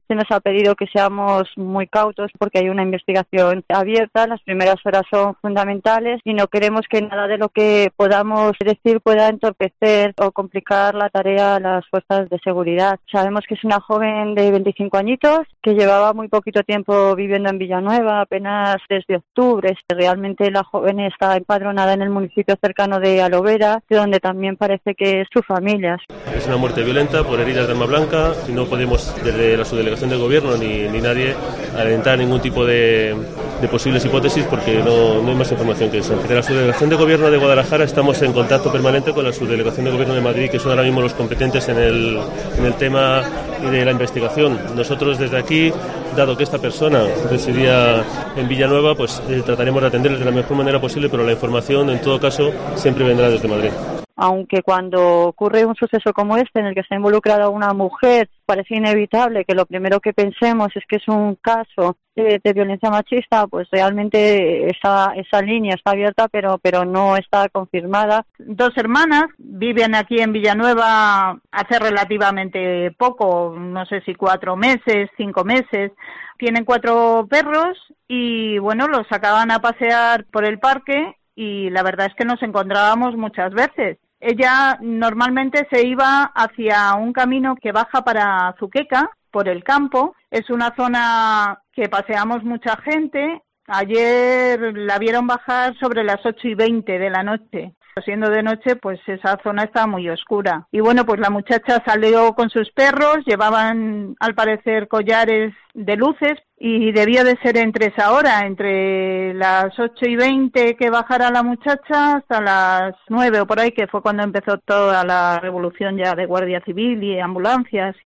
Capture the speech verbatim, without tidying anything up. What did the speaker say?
se nos ha pedido que seamos muy cautos porque hay una investigación abierta, las primeras horas son fundamentales y no queremos que nada de lo que podamos decir pueda entorpecer o complicar la tarea a las fuerzas de seguridad. Sabemos que es una joven de veinticinco añitos que llevaba muy poquito tiempo viviendo en Villanueva, apenas desde octubre. Realmente la joven está empadronada en el municipio cercano de Alovera, de donde también parece que es su familia. Es una muerte violenta por heridas de arma blanca y no podemos, desde la subdelegación del gobierno ni, ni nadie, alentar ningún tipo de, de posibles hipótesis porque no, no hay más información que eso. Desde la subdelegación de gobierno de Guadalajara estamos en contacto permanente con la subdelegación de gobierno de Madrid, que son ahora mismo los competentes en el, en el tema de la investigación. Nosotros desde aquí, dado que esta persona residía en Villanueva, pues eh, trataremos de atenderles de la mejor manera posible, pero la información en todo caso siempre vendrá desde Madrid. Aunque cuando ocurre un suceso como este, en el que está involucrada una mujer, parece inevitable que lo primero que pensemos es que es un caso de, de violencia machista, pues realmente esa, esa línea está abierta, pero, pero no está confirmada. Dos hermanas viven aquí en Villanueva hace relativamente poco, no sé si cuatro meses, cinco meses. Tienen cuatro perros y, bueno, los sacaban a pasear por el parque y la verdad es que nos encontrábamos muchas veces. Ella normalmente se iba hacia un camino que baja para Azuqueca, por el campo. Es una zona que paseamos mucha gente. Ayer la vieron bajar sobre las ocho y veinte de la noche. Siendo de noche, pues esa zona está muy oscura. Y bueno, pues la muchacha salió con sus perros, llevaban al parecer collares de luces y debió de ser entre esa hora, entre las ocho y veinte que bajara la muchacha hasta las nueve o por ahí, que fue cuando empezó toda la revolución ya de Guardia Civil y ambulancias.